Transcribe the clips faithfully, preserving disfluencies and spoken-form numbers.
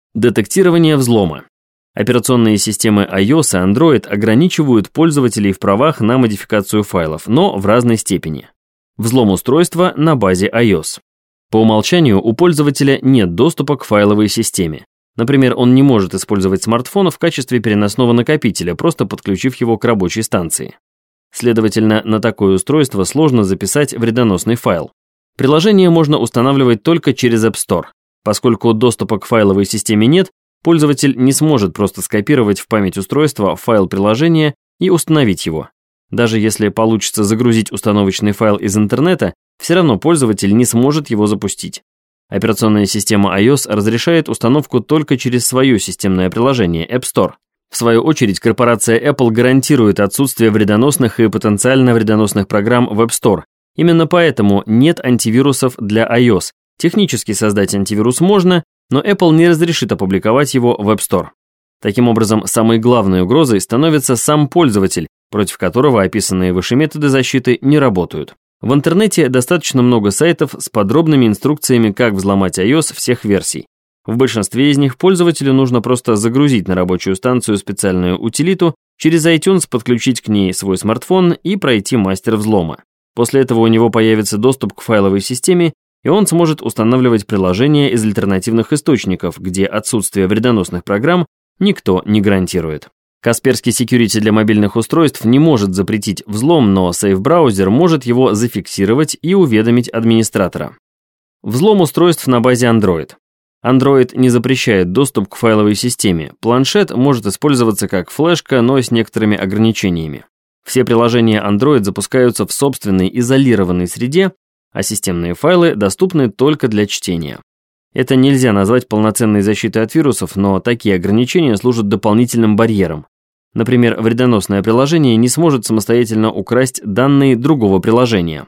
Детектирование взлома. Операционные системы iOS и Android ограничивают пользователей в правах на модификацию файлов, но в разной степени. Взлом устройства на базе iOS. По умолчанию у пользователя нет доступа к файловой системе. Например, он не может использовать смартфон в качестве переносного накопителя, просто подключив его к рабочей станции. Следовательно, на такое устройство сложно записать вредоносный файл. Приложение можно устанавливать только через App Store. Поскольку доступа к файловой системе нет, пользователь не сможет просто скопировать в память устройства файл приложения и установить его. Даже если получится загрузить установочный файл из интернета, все равно пользователь не сможет его запустить. Операционная система iOS разрешает установку только через свое системное приложение App Store. В свою очередь, корпорация Apple гарантирует отсутствие вредоносных и потенциально вредоносных программ в App Store. Именно поэтому нет антивирусов для iOS. Технически создать антивирус можно, но Apple не разрешит опубликовать его в App Store. Таким образом, самой главной угрозой становится сам пользователь, против которого описанные выше методы защиты не работают. В интернете достаточно много сайтов с подробными инструкциями, как взломать iOS всех версий. В большинстве из них пользователю нужно просто загрузить на рабочую станцию специальную утилиту, через iTunes подключить к ней свой смартфон и пройти мастер взлома. После этого у него появится доступ к файловой системе, и он сможет устанавливать приложения из альтернативных источников, где отсутствие вредоносных программ никто не гарантирует. Kaspersky Security для мобильных устройств не может запретить взлом, но Safe-браузер может его зафиксировать и уведомить администратора. Взлом устройств на базе Android. Android не запрещает доступ к файловой системе. Планшет может использоваться как флешка, но с некоторыми ограничениями. Все приложения Android запускаются в собственной изолированной среде, а системные файлы доступны только для чтения. Это нельзя назвать полноценной защитой от вирусов, но такие ограничения служат дополнительным барьером. Например, вредоносное приложение не сможет самостоятельно украсть данные другого приложения.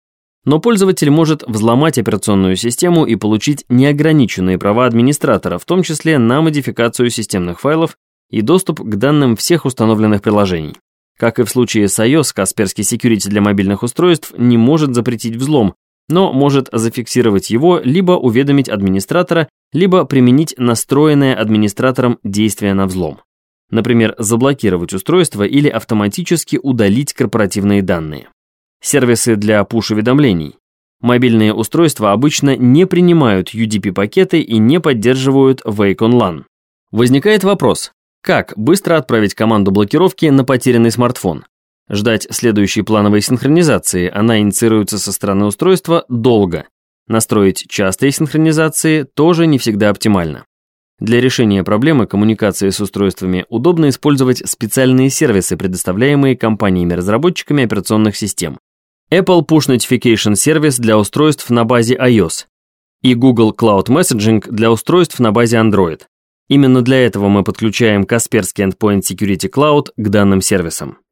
Но пользователь может взломать операционную систему и получить неограниченные права администратора, в том числе на модификацию системных файлов и доступ к данным всех установленных приложений. Как и в случае с iOS, Kaspersky Security для мобильных устройств не может запретить взлом, но может зафиксировать его, либо уведомить администратора, либо применить настроенное администратором действие на взлом. Например, заблокировать устройство или автоматически удалить корпоративные данные. Сервисы для пуш-уведомлений. Мобильные устройства обычно не принимают ю ди пи-пакеты и не поддерживают Wake on LAN. Возникает вопрос, как быстро отправить команду блокировки на потерянный смартфон? Ждать следующей плановой синхронизации, она инициируется со стороны устройства, долго. Настроить частые синхронизации тоже не всегда оптимально. Для решения проблемы коммуникации с устройствами удобно использовать специальные сервисы, предоставляемые компаниями-разработчиками операционных систем. Apple Push Notification Service для устройств на базе iOS и Google Cloud Messaging для устройств на базе Android. Именно для этого мы подключаем Kaspersky Endpoint Security Cloud к данным сервисам.